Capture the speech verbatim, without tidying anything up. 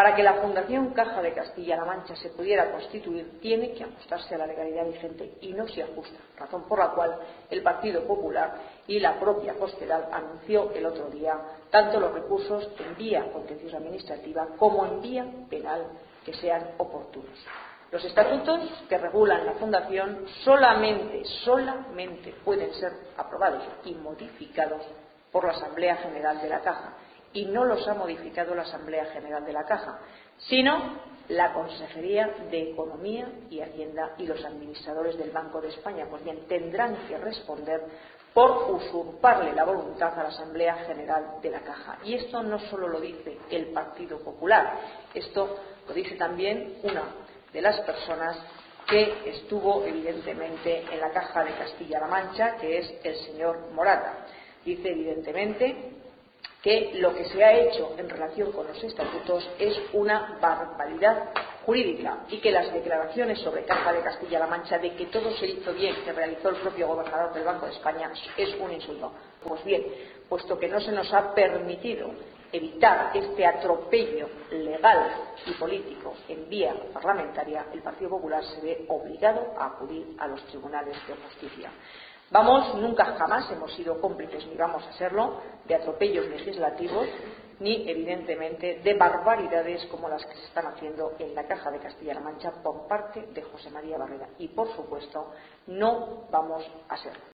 Para que la Fundación Caja de Castilla-La Mancha se pudiera constituir, tiene que ajustarse a la legalidad vigente y no se ajusta, razón por la cual el Partido Popular y la propia Cospedal anunció el otro día tanto los recursos en vía contenciosa administrativa como en vía penal que sean oportunos. Los estatutos que regulan la Fundación solamente, solamente pueden ser aprobados y modificados por la Asamblea General de la Caja, y no los ha modificado la Asamblea General de la Caja, sino la Consejería de Economía y Hacienda y los administradores del Banco de España. Pues bien, tendrán que responder por usurparle la voluntad a la Asamblea General de la Caja. Y esto no solo lo dice el Partido Popular, esto lo dice también una de las personas que estuvo evidentemente en la Caja de Castilla-La Mancha, que es el señor Morata. Dice evidentemente que lo que se ha hecho en relación con los estatutos es una barbaridad jurídica y que las declaraciones sobre Caja de Castilla-La Mancha de que todo se hizo bien, que realizó el propio gobernador del Banco de España, es un insulto. Pues bien, puesto que no se nos ha permitido evitar este atropello legal y político en vía parlamentaria, el Partido Popular se ve obligado a acudir a los tribunales de justicia. Vamos, nunca jamás hemos sido cómplices, ni vamos a serlo, de atropellos legislativos, ni evidentemente de barbaridades como las que se están haciendo en la Caja de Castilla-La Mancha por parte de José María Barreda. Y por supuesto, no vamos a serlo.